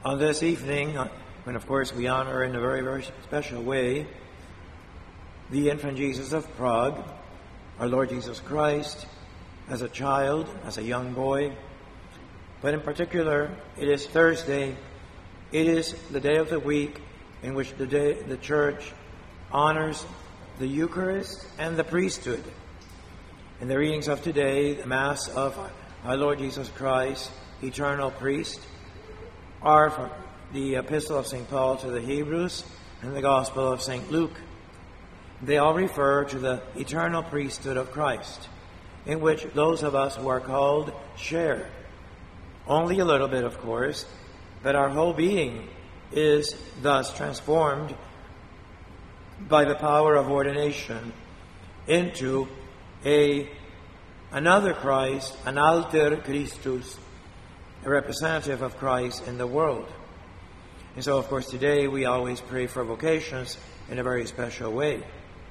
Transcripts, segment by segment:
On this evening, when of course we honor in a very, very special way the infant Jesus of Prague, our Lord Jesus Christ, as a child, as a young boy, but in particular, it is Thursday. It is the day of the week in which the Church honors the Eucharist and the priesthood. In the readings of today, the Mass of our Lord Jesus Christ, eternal priest, are from the Epistle of St. Paul to the Hebrews and the Gospel of St. Luke. They all refer to the eternal priesthood of Christ, in which those of us who are called share. Only a little bit, of course, but our whole being is thus transformed by the power of ordination into another Christ, an alter Christus, a representative of Christ in the world. And so, of course, today we always pray for vocations in a very special way.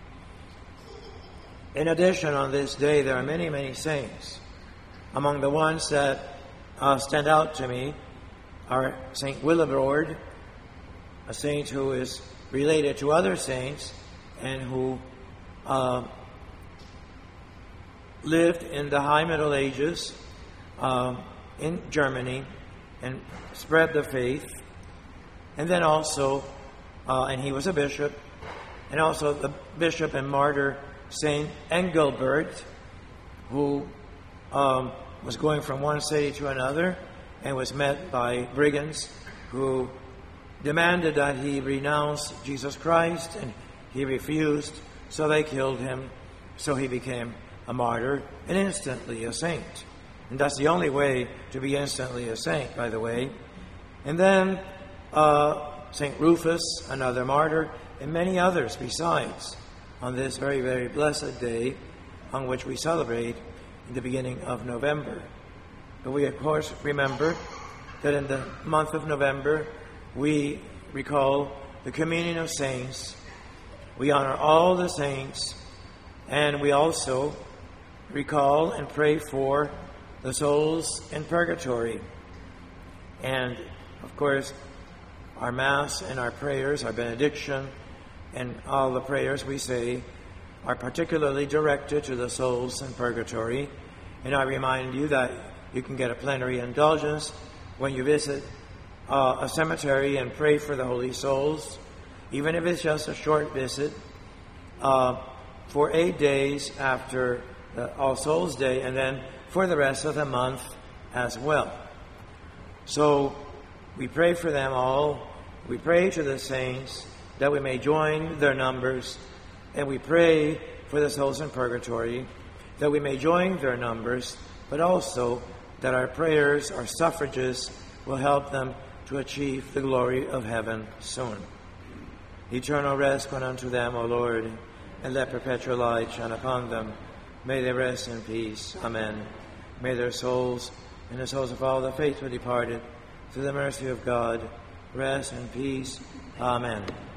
In addition, on this day, there are many, many saints. Among the ones that stand out to me are St. Willibrord, a saint who is related to other saints and who lived in the High Middle Ages in Germany and spread the faith. And then also, and he was a bishop, and also the bishop and martyr Saint Engelbert, who was going from one city to another and was met by brigands who demanded that he renounce Jesus Christ, and he refused, so they killed him. So he became a martyr and instantly a saint. And that's the only way to be instantly a saint, by the way. And then St. Rufus, another martyr, and many others besides, on this very, very blessed day on which we celebrate in the beginning of November. But we, of course, remember that in the month of November, we recall the communion of saints. We honor all the saints, and we also recall and pray for the souls in purgatory. And, of course, our Mass and our prayers, our benediction, and all the prayers we say are particularly directed to the souls in purgatory. And I remind you that you can get a plenary indulgence when you visit a cemetery and pray for the holy souls, even if it's just a short visit, for 8 days after the All Souls Day, and then for the rest of the month as well. So we pray for them all. We pray to the saints that we may join their numbers, and we pray for the souls in purgatory that we may join their numbers, but also that our prayers, our suffrages, will help them to achieve the glory of heaven soon. Eternal rest grant unto them, O Lord, and let perpetual light shine upon them. May they rest in peace. Amen. May their souls and the souls of all the faithful departed, through the mercy of God, rest in peace. Amen.